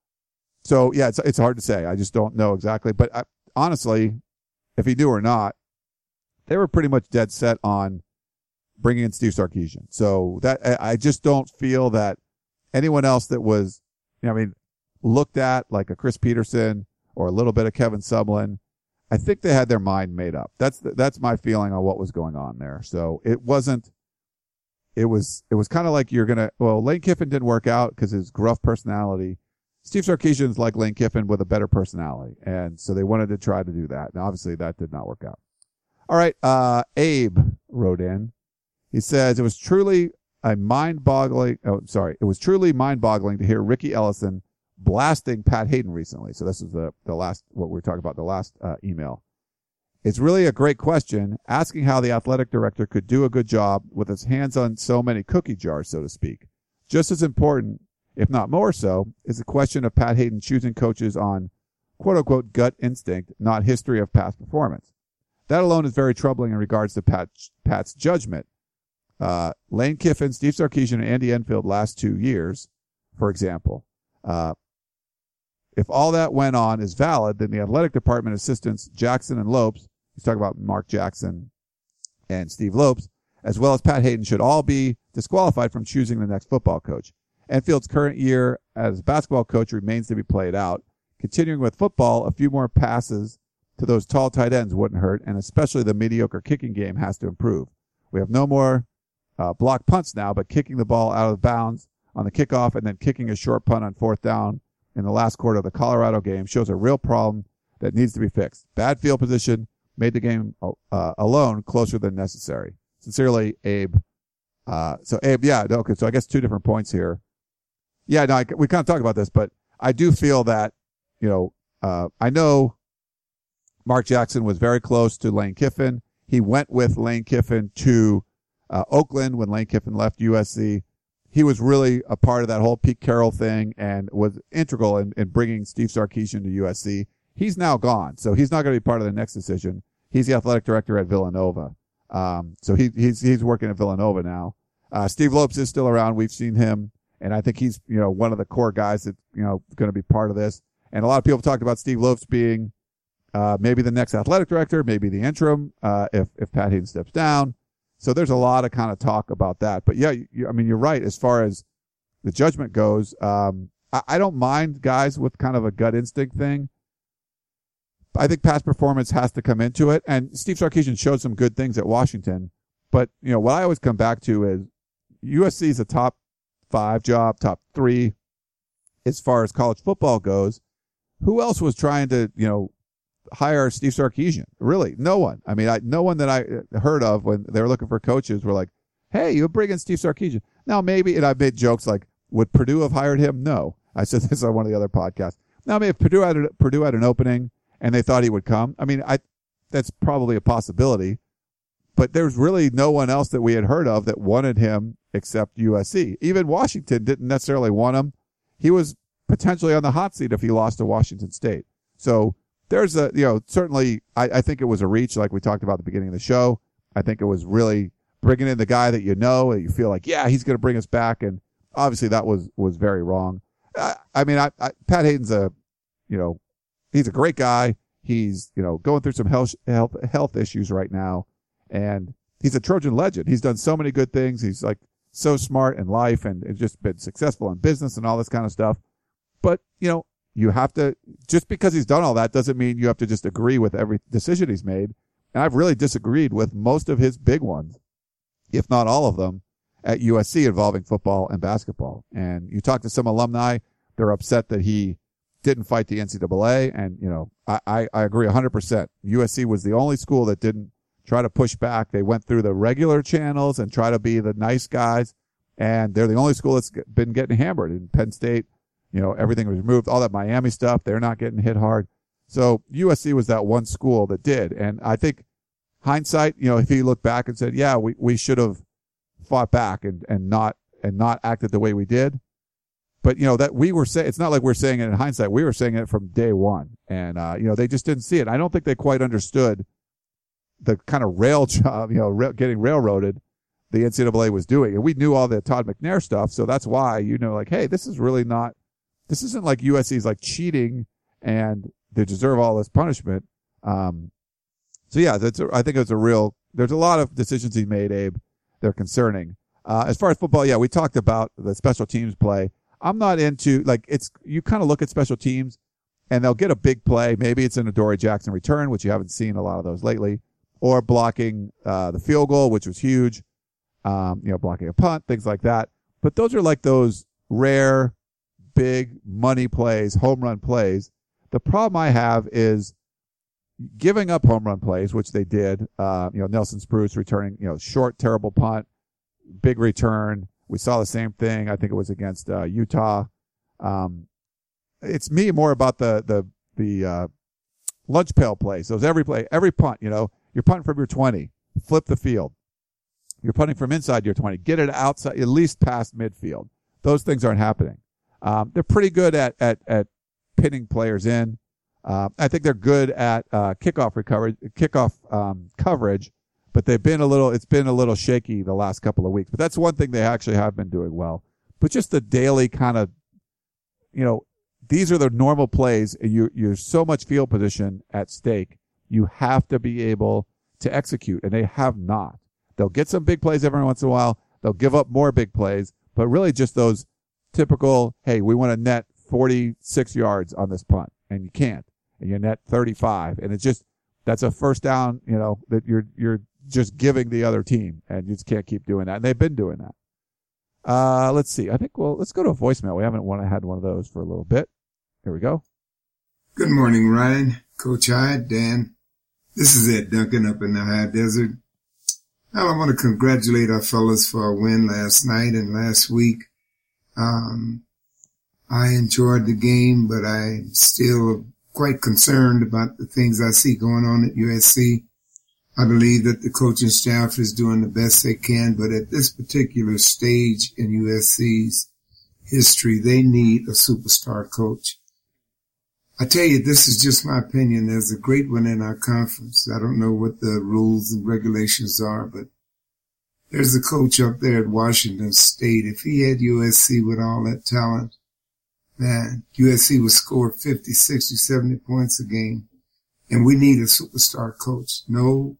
So, yeah, it's it's hard to say. I just don't know exactly. But I, honestly, if he knew or not, they were pretty much dead set on bringing in Steve Sarkisian. So that I just don't feel that anyone else that was, you know, I mean, looked at like a Chris Peterson or a little bit of Kevin Sumlin, I think they had their mind made up. That's the, that's my feeling on what was going on there. So it wasn't. It was it was kind of like you're gonna. Well, Lane Kiffin didn't work out because his gruff personality. Steve Sarkisian's like Lane Kiffin with a better personality, and so they wanted to try to do that. Now, obviously, that did not work out. All right, uh, Abe wrote in. He says, it was truly a mind-boggling, oh, sorry, it was truly mind-boggling to hear Ricky Ellison blasting Pat Hayden recently. So this is the, the last, what we were talking about, the last uh, email. It's really a great question, asking how the athletic director could do a good job with his hands on so many cookie jars, so to speak. Just as important, if not more so, is the question of Pat Hayden choosing coaches on quote-unquote gut instinct, not history of past performance. That alone is very troubling in regards to Pat, Pat's judgment. Uh, Lane Kiffin, Steve Sarkisian, and Andy Enfield last two years, for example. Uh, if all that went on is valid, then the athletic department assistants Jackson and Lopes, he's talking about Mark Jackson and Steve Lopes, as well as Pat Hayden, should all be disqualified from choosing the next football coach. Enfield's current year as basketball coach remains to be played out. Continuing with football, a few more passes to those tall tight ends wouldn't hurt, and especially the mediocre kicking game has to improve. We have no more uh, block punts now, but kicking the ball out of bounds on the kickoff and then kicking a short punt on fourth down in the last quarter of the Colorado game shows a real problem that needs to be fixed. Bad field position made the game uh, alone closer than necessary. Sincerely, Abe. Uh, so, Abe, yeah, okay, so I guess two different points here. Yeah, no, I, we kind of talked about this, but I do feel that, you know, uh, I know Mark Jackson was very close to Lane Kiffin. He went with Lane Kiffin to uh, Oakland when Lane Kiffin left U S C. He was really a part of that whole Pete Carroll thing and was integral in, in bringing Steve Sarkisian to U S C. He's now gone, so he's not going to be part of the next decision. He's the athletic director at Villanova. Um, so he, he's he's working at Villanova now. Uh, Steve Lopes is still around. We've seen him, and I think he's you know one of the core guys that you know going to be part of this. And a lot of people talked about Steve Lopes being Uh, maybe the next athletic director, maybe the interim, uh, if, if Pat Hayden steps down. So there's a lot of kind of talk about that. But yeah, you, I mean, you're right. As far as the judgment goes, um, I, I don't mind guys with kind of a gut instinct thing. I think past performance has to come into it. And Steve Sarkisian showed some good things at Washington. But, you know, what I always come back to is U S C is a top five job, top three as far as college football goes. Who else was trying to, you know, hire Steve Sarkisian? Really, no one. I mean, I, no one that I heard of when they were looking for coaches were like, hey, you bring in Steve Sarkisian. Now, maybe, and I've made jokes like, would Purdue have hired him? No. I said this on one of the other podcasts. Now, I mean, if Purdue had, a, Purdue had an opening and they thought he would come, I mean, I that's probably a possibility. But there's really no one else that we had heard of that wanted him except U S C. Even Washington didn't necessarily want him. He was potentially on the hot seat if he lost to Washington State. So there's a, you know, certainly I, I think it was a reach like we talked about at the beginning of the show. I think it was really bringing in the guy that you know, that you feel like, yeah, he's going to bring us back. And obviously that was, was very wrong. I, I mean, I, I, Pat Hayden's a, you know, he's a great guy. He's, you know, going through some health, health, health issues right now. And he's a Trojan legend. He's done so many good things. He's like so smart in life and, and just been successful in business and all this kind of stuff. But, you know, you have to, just because he's done all that doesn't mean you have to just agree with every decision he's made. And I've really disagreed with most of his big ones, if not all of them, at U S C involving football and basketball. And you talk to some alumni, they're upset that he didn't fight the N C double A. And, you know, I, I, I agree one hundred percent. U S C was the only school that didn't try to push back. They went through the regular channels and try to be the nice guys. And they're the only school that's been getting hammered. In Penn State, you know, everything was removed, all that Miami stuff, they're not getting hit hard. So U S C was that one school that did. And I think hindsight, you know, if he looked back and said, yeah, we, we should have fought back and, and not, and not acted the way we did. But, you know, that we were saying, it's not like we're saying it in hindsight. We were saying it from day one. And, uh, you know, they just didn't see it. I don't think they quite understood the kind of rail job, you know, ra- getting railroaded the N C double A was doing. And we knew all the Todd McNair stuff. So that's why, you know, like, hey, this is really not, this isn't like U S C's like cheating and they deserve all this punishment. Um, so yeah, that's, a, I think it's a real, there's a lot of decisions he made, Abe. They're concerning. Uh, as far as football, yeah, we talked about the special teams play. I'm not into, like, it's, you kind of look at special teams and they'll get a big play. Maybe it's an Adoree Jackson return, which you haven't seen a lot of those lately, or blocking, uh, the field goal, which was huge. Um, you know, blocking a punt, things like that. But those are like those rare, big money plays, home run plays. The problem I have is giving up home run plays, which they did. Uh, you know, Nelson Spruce returning, you know, short, terrible punt, big return. We saw the same thing. I think it was against, uh, Utah. Um, it's me more about the, the, the, uh, lunch pail plays. Those every play, every punt, you know, you're punting from your twenty, flip the field. You're punting from inside your twenty. Get it outside, at least past midfield. Those things aren't happening. Um, they're pretty good at, at, at pinning players in. Uh, I think they're good at, uh, kickoff recovery, kickoff, um, coverage, but they've been a little, it's been a little shaky the last couple of weeks, but that's one thing they actually have been doing well. But just the daily kind of, you know, these are the normal plays. You, you're so much field position at stake. You have to be able to execute, and they have not. They'll get some big plays every once in a while. They'll give up more big plays, but really just those typical, hey, we want to net forty-six yards on this punt, and you can't. And you net thirty-five, and it's just, that's a first down, you know, that you're, you're just giving the other team, and you just can't keep doing that. And they've been doing that. Uh, let's see. I think, well, let's go to a voicemail. We haven't one, had one of those for a little bit. Here we go. Good morning, Ryan, Coach Hyde, Dan. This is Ed Duncan up in the high desert. Now, I want to congratulate our fellas for our win last night and last week. Um, I enjoyed the game, but I'm still quite concerned about the things I see going on at U S C. I believe that the coaching staff is doing the best they can, but at this particular stage in U S C's history, they need a superstar coach. I tell you, this is just my opinion. There's a great one in our conference. I don't know what the rules and regulations are, but there's a coach up there at Washington State. If he had U S C with all that talent, man, U S C would score fifty, sixty, seventy points a game. And we need a superstar coach. No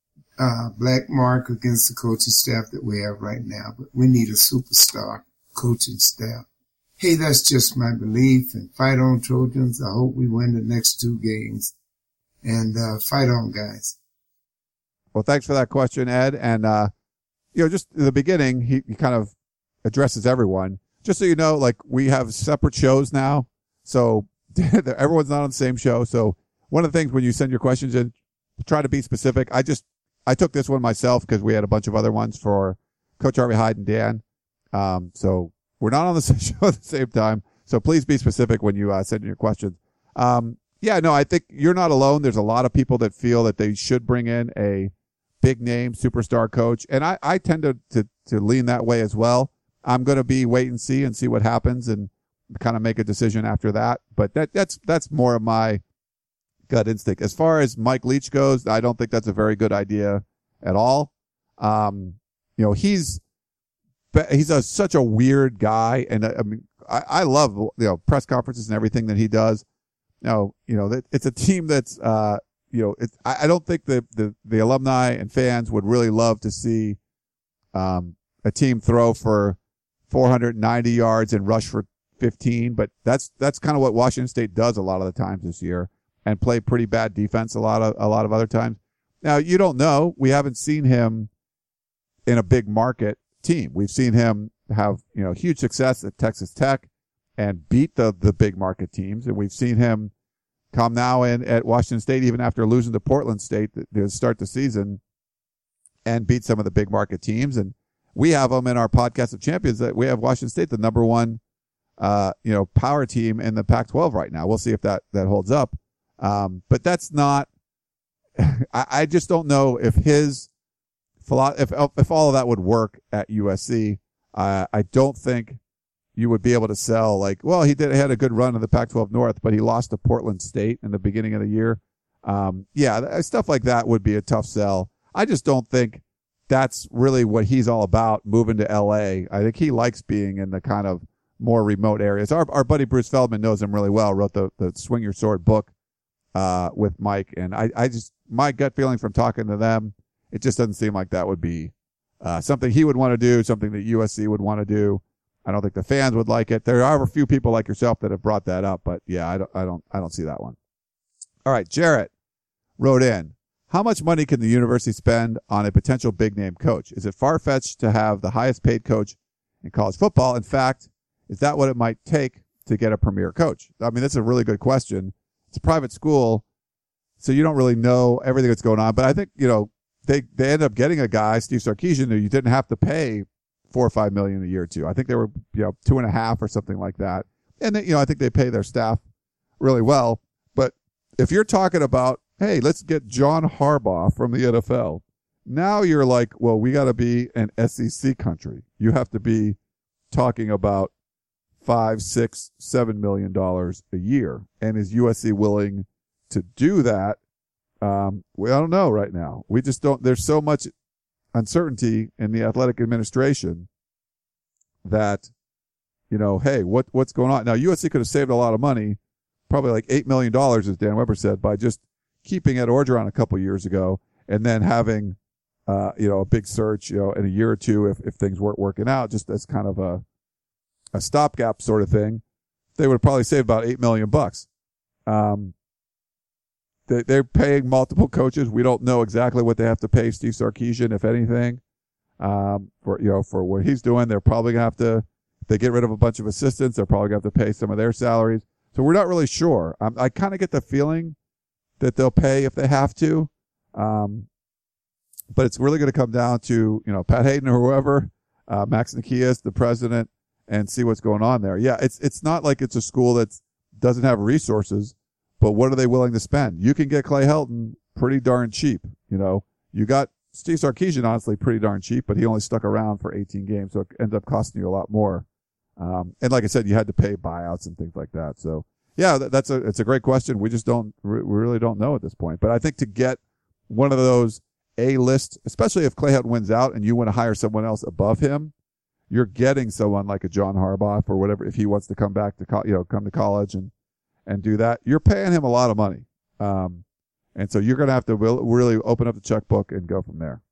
uh black mark against the coaching staff that we have right now, but we need a superstar coaching staff. Hey, that's just my belief, and fight on, Trojans. I hope we win the next two games. And uh fight on, guys. Well, thanks for that question, Ed. And, uh, you know, just in the beginning, he, he kind of addresses everyone. Just so you know, like, we have separate shows now. So everyone's not on the same show. So one of the things when you send your questions in, try to be specific. I just, I took this one myself because we had a bunch of other ones for Coach Harvey Hyde and Dan. Um, so we're not on the same show at the same time. So please be specific when you uh, send in your questions. Um, yeah, no, I think you're not alone. There's a lot of people that feel that they should bring in a big name superstar coach. And I, I tend to, to, to lean that way as well. I'm going to be wait and see and see what happens and kind of make a decision after that. But that, that's, that's more of my gut instinct. As far as Mike Leach goes, I don't think that's a very good idea at all. Um, you know, he's, he's a, such a weird guy. And I mean, I, I love, you know, press conferences and everything that he does. You know, you know, it's a team that's, uh, you know, it's, I, I don't think the, the, the alumni and fans would really love to see, um, a team throw for four hundred ninety yards and rush for fifteen, but that's that's kind of what Washington State does a lot of the times this year, and play pretty bad defense a lot of a lot of other times. Now, you don't know. We haven't seen him in a big market team. We've seen him have, you know, huge success at Texas Tech and beat the the big market teams, and we've seen him come now in at Washington State even after losing to Portland State to start the season and beat some of the big market teams. And we have them in our podcast of champions that we have Washington State, the number one, uh, you know, power team in the Pac twelve right now. We'll see if that, that holds up. Um, but that's not, I, I just don't know if his, if, if all of that would work at U S C. Uh, I don't think you would be able to sell like, well, he did, had a good run in the Pac twelve North, but he lost to Portland State in the beginning of the year. Um, yeah, stuff like that would be a tough sell. I just don't think that's really what he's all about, moving to L A. I think he likes being in the kind of more remote areas. Our, our buddy Bruce Feldman knows him really well, wrote the, the Swing Your Sword book, uh, with Mike. And I, I just, my gut feeling from talking to them, it just doesn't seem like that would be, uh, something he would want to do, something that U S C would want to do. I don't think the fans would like it. There are a few people like yourself that have brought that up, but yeah, I don't, I don't, I don't see that one. All right. Jarrett wrote in, how much money can the university spend on a potential big name coach? Is it far-fetched to have the highest paid coach in college football? In fact, is that what it might take to get a premier coach? I mean, that's a really good question. It's a private school, so you don't really know everything that's going on, but I think, you know, they, they end up getting a guy, Steve Sarkisian, who you didn't have to pay four or five million a year to. I think they were, you know, two and a half or something like that. And they, you know, I think they pay their staff really well. But if you're talking about, hey, let's get John Harbaugh from the N F L, now you're like, well, we got to be an S E C country. You have to be talking about five, six, seven million dollars a year. And is U S C willing to do that? Um, we I don't know right now. We just don't. There's so much uncertainty in the athletic administration that, you know, hey, what what's going on now? U S C could have saved a lot of money, probably like eight million dollars, as Dan Weber said, by just keeping Ed Orgeron a couple years ago, and then having, uh, you know, a big search, you know, in a year or two if if things weren't working out, just as kind of a a stopgap sort of thing. They would have probably saved about eight million bucks. Um, they, they're paying multiple coaches. We don't know exactly what they have to pay Steve Sarkisian, if anything, um, for you know for what he's doing. They're probably gonna have to. If they get rid of a bunch of assistants, they're probably gonna have to pay some of their salaries. So we're not really sure. Um, I kind of get the feeling that they'll pay if they have to. Um, but it's really going to come down to, you know, Pat Hayden or whoever, uh, Max Nikias, the president, and see what's going on there. Yeah, it's, it's not like it's a school that doesn't have resources, but what are they willing to spend? You can get Clay Helton pretty darn cheap. You know, you got Steve Sarkisian, honestly, pretty darn cheap, but he only stuck around for eighteen games, so it ended up costing you a lot more. Um, and like I said, you had to pay buyouts and things like that. So, yeah, that's a, it's a great question. We just don't, we really don't know at this point. But I think to get one of those A-list, especially if Clay Helton wins out and you want to hire someone else above him, you're getting someone like a John Harbaugh or whatever, if he wants to come back to, co- you know, come to college and, and do that. You're paying him a lot of money. Um, and so you're going to have to really open up the checkbook and go from there.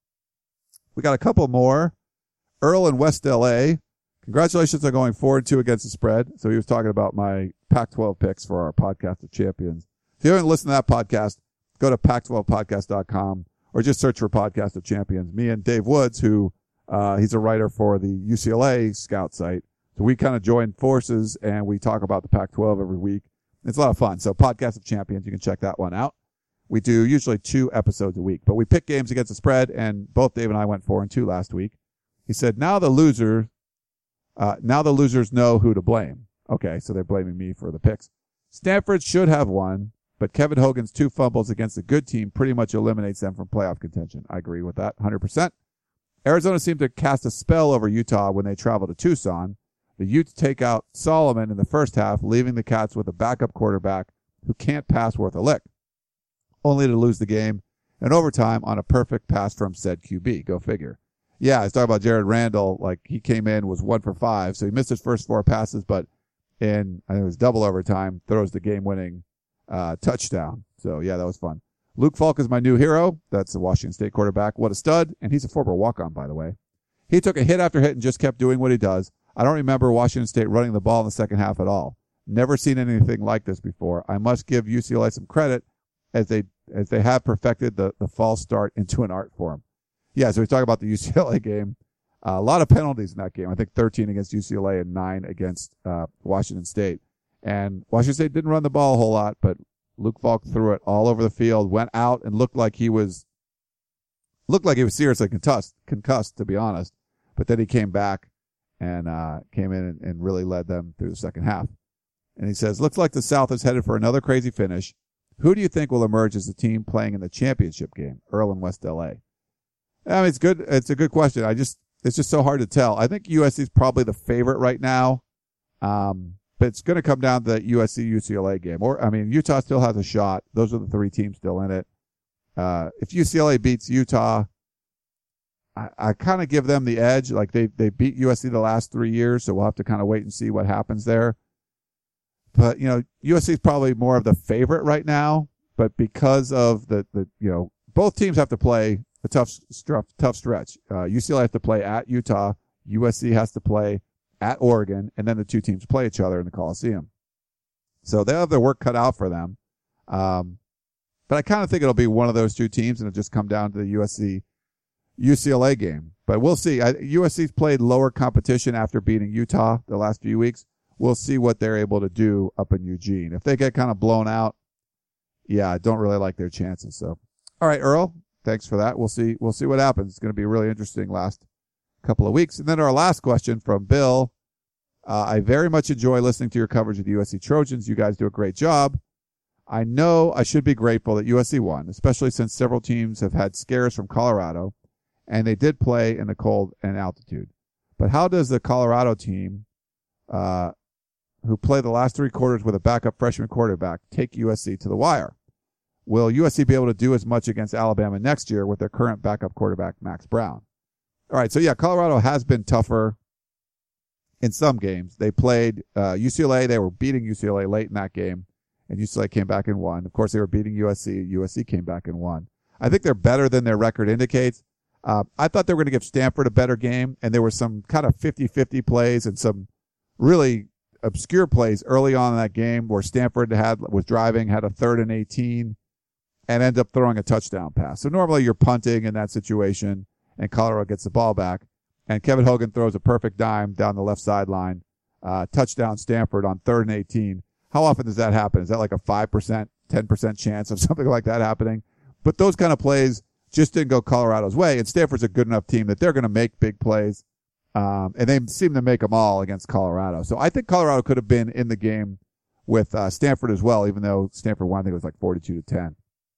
We got a couple more. Earl in West L A. Congratulations on going four and two against the spread. So he was talking about my Pac twelve picks for our podcast of champions. If you haven't listened to that podcast, go to pac twelve podcast dot com or just search for Podcast of Champions. Me and Dave Woods, who, uh, he's a writer for the U C L A scout site. So we kind of join forces and we talk about the Pac twelve every week. It's a lot of fun. So Podcast of Champions, you can check that one out. We do usually two episodes a week, but we pick games against the spread, and both Dave and I went four and two last week. He said, now the loser, uh, now the losers know who to blame. Okay, so they're blaming me for the picks. Stanford should have won, but Kevin Hogan's two fumbles against a good team pretty much eliminates them from playoff contention. I agree with that one hundred percent. Arizona seemed to cast a spell over Utah when they traveled to Tucson. The Utes take out Solomon in the first half, leaving the Cats with a backup quarterback who can't pass worth a lick, only to lose the game in overtime on a perfect pass from said Q B. Go figure. Yeah, I was talking about Jared Randall. Like, he came in, was one for five, so he missed his first four passes, but in, I think it was double overtime, throws the game-winning uh, touchdown. So, yeah, that was fun. Luke Falk is my new hero. That's the Washington State quarterback. What a stud. And he's a former walk-on, by the way. He took a hit after hit and just kept doing what he does. I don't remember Washington State running the ball in the second half at all. Never seen anything like this before. I must give U C L A some credit as they as they have perfected the, the false start into an art form. Yeah, so we talk about the U C L A game. Uh, a lot of penalties in that game. I think thirteen against U C L A and nine against uh, Washington State. And Washington State didn't run the ball a whole lot, but Luke Falk threw it all over the field, went out and looked like he was looked like he was seriously concussed, concussed to be honest. But then he came back and uh, came in and, and really led them through the second half. And he says, looks like the South is headed for another crazy finish. Who do you think will emerge as the team playing in the championship game? Earl in West L A. I mean, it's good. It's a good question. I just, it's just so hard to tell. I think U S C is probably the favorite right now. Um, but it's going to come down to that U S C U C L A game. Or, I mean, Utah still has a shot. Those are the three teams still in it. Uh, if U C L A beats Utah, I, I kind of give them the edge. Like they, they beat U S C the last three years. So we'll have to kind of wait and see what happens there. But, you know, U S C is probably more of the favorite right now, but because of the, the, you know, both teams have to play a tough, tough, tough stretch. Uh, U C L A has to play at Utah. U S C has to play at Oregon, and then the two teams play each other in the Coliseum. So they have their work cut out for them. Um, but I kind of think it'll be one of those two teams, and it'll just come down to the U S C U C L A game. But we'll see. I, U S C's played lower competition after beating Utah the last few weeks. We'll see what they're able to do up in Eugene. If they get kind of blown out, yeah, I don't really like their chances. So, all right, Earl, thanks for that. We'll see. We'll see what happens. It's going to be really interesting last couple of weeks. And then our last question from Bill. Uh, I very much enjoy listening to your coverage of the U S C Trojans. You guys do a great job. I know I should be grateful that U S C won, especially since several teams have had scares from Colorado, and they did play in the cold and altitude. But how does the Colorado team, uh, who play the last three quarters with a backup freshman quarterback, take U S C to the wire? Will U S C be able to do as much against Alabama next year with their current backup quarterback, Max Brown? All right, so yeah, Colorado has been tougher in some games. They played uh, U C L A. They were beating U C L A late in that game, and U C L A came back and won. Of course, they were beating U S C. U S C came back and won. I think they're better than their record indicates. Uh, I thought they were going to give Stanford a better game, and there were some kind of fifty-fifty plays and some really obscure plays early on in that game where Stanford had was driving, had a third and eighteen, and ended up throwing a touchdown pass. So normally you're punting in that situation, and Colorado gets the ball back, and Kevin Hogan throws a perfect dime down the left sideline, uh, touchdown Stanford on third and eighteen. How often does that happen? Is that like a five percent, ten percent chance of something like that happening? But those kind of plays just didn't go Colorado's way, and Stanford's a good enough team that they're going to make big plays. Um, and they seem to make them all against Colorado. So I think Colorado could have been in the game with uh, Stanford as well, even though Stanford won, I think it was like forty-two to ten.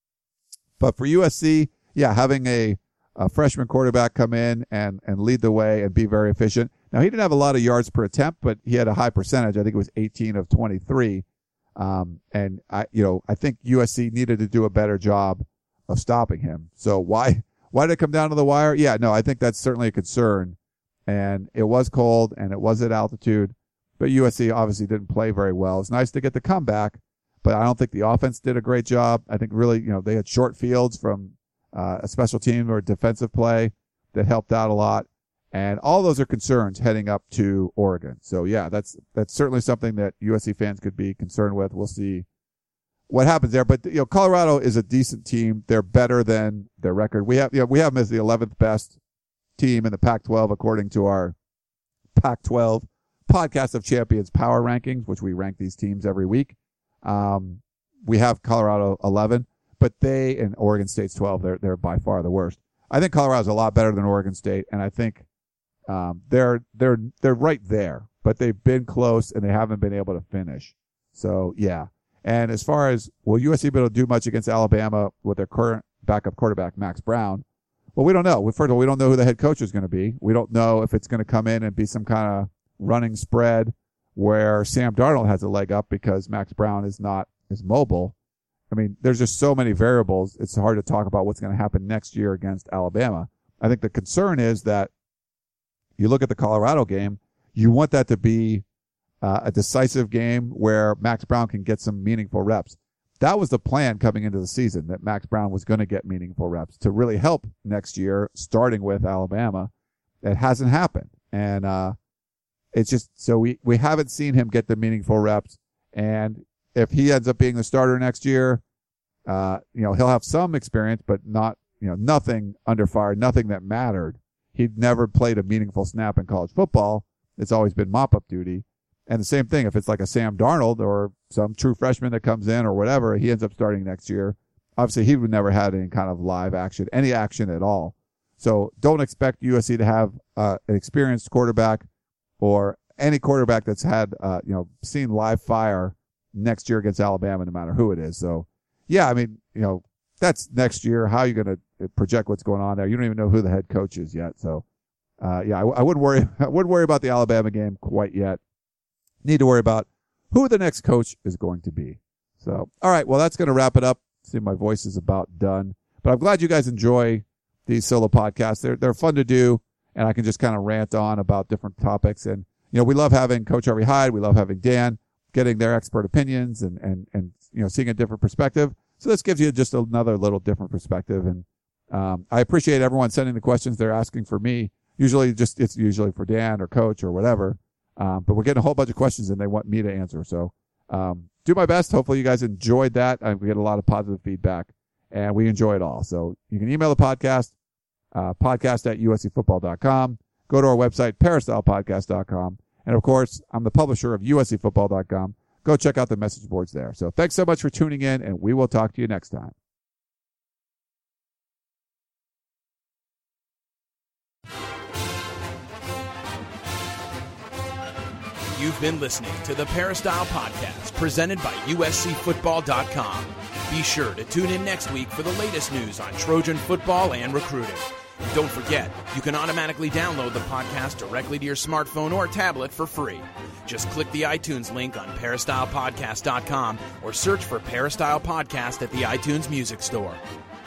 But for U S C, yeah, having a, a freshman quarterback come in and, and lead the way and be very efficient. Now, he didn't have a lot of yards per attempt, but he had a high percentage. I think it was eighteen of twenty-three. Um, and I, you know, I think U S C needed to do a better job of stopping him. So why, why did it come down to the wire? Yeah, no, I think that's certainly a concern. And it was cold, and it was at altitude, but U S C obviously didn't play very well. It's nice to get the comeback, but I don't think the offense did a great job. I think really, you know, they had short fields from uh, a special team or defensive play that helped out a lot, and all those are concerns heading up to Oregon. So yeah, that's that's certainly something that U S C fans could be concerned with. We'll see what happens there, but you know, Colorado is a decent team. They're better than their record. We have, you know, we have them as the eleventh best team in the Pac twelve according to our Pac twelve Podcast of Champions power rankings, which we rank these teams every week. Um, we have Colorado eleven, but they and Oregon State's twelve. They're they're by far the worst. I think Colorado's a lot better than Oregon State, and I think um, they're they're they're right there, but they've been close and they haven't been able to finish. So yeah. And as far as will U S C be able to do much against Alabama with their current backup quarterback Max Brown? Well, we don't know. First of all, we don't know who the head coach is going to be. We don't know if it's going to come in and be some kind of running spread where Sam Darnold has a leg up because Max Brown is not as mobile. I mean, there's just so many variables. It's hard to talk about what's going to happen next year against Alabama. I think the concern is that you look at the Colorado game, you want that to be uh, a decisive game where Max Brown can get some meaningful reps. That was the plan coming into the season, that Max Brown was going to get meaningful reps to really help next year, starting with Alabama. It hasn't happened. And, uh, It's just, so we, we haven't seen him get the meaningful reps. And if he ends up being the starter next year, uh, you know, he'll have some experience, but not, you know, nothing under fire, nothing that mattered. He'd never played a meaningful snap in college football. It's always been mop-up duty. And the same thing, if it's like a Sam Darnold or some true freshman that comes in or whatever, he ends up starting next year. Obviously, he would never had any kind of live action, any action at all. So don't expect U S C to have uh, an experienced quarterback or any quarterback that's had, uh, you know, seen live fire next year against Alabama, no matter who it is. So, yeah, I mean, you know, that's next year. How are you going to project what's going on there? You don't even know who the head coach is yet. So, uh, yeah, I, I wouldn't worry. I wouldn't worry about the Alabama game quite yet. Need to worry about who the next coach is going to be. So, all right, well, that's going to wrap it up. See, my voice is about done, but I'm glad you guys enjoy these solo podcasts. They're, they're fun to do, and I can just kind of rant on about different topics. And, you know, we love having Coach Harvey Hyde. We love having Dan, getting their expert opinions and, and, and, you know, seeing a different perspective. So this gives you just another little different perspective. And, um, I appreciate everyone sending the questions they're asking for me. Usually just, it's usually for Dan or Coach or whatever. Um, but we're getting a whole bunch of questions and they want me to answer. So, um, do my best. Hopefully you guys enjoyed that. I get a lot of positive feedback and we enjoy it all. So you can email the podcast, uh, podcast at U S C football dot com. Go to our website, peristyle podcast dot com. And of course, I'm the publisher of U S C football dot com. Go check out the message boards there. So thanks so much for tuning in, and we will talk to you next time. You've been listening to the Peristyle Podcast, presented by U S C football dot com. Be sure to tune in next week for the latest news on Trojan football and recruiting. And don't forget, you can automatically download the podcast directly to your smartphone or tablet for free. Just click the iTunes link on peristyle podcast dot com or search for Peristyle Podcast at the iTunes Music Store.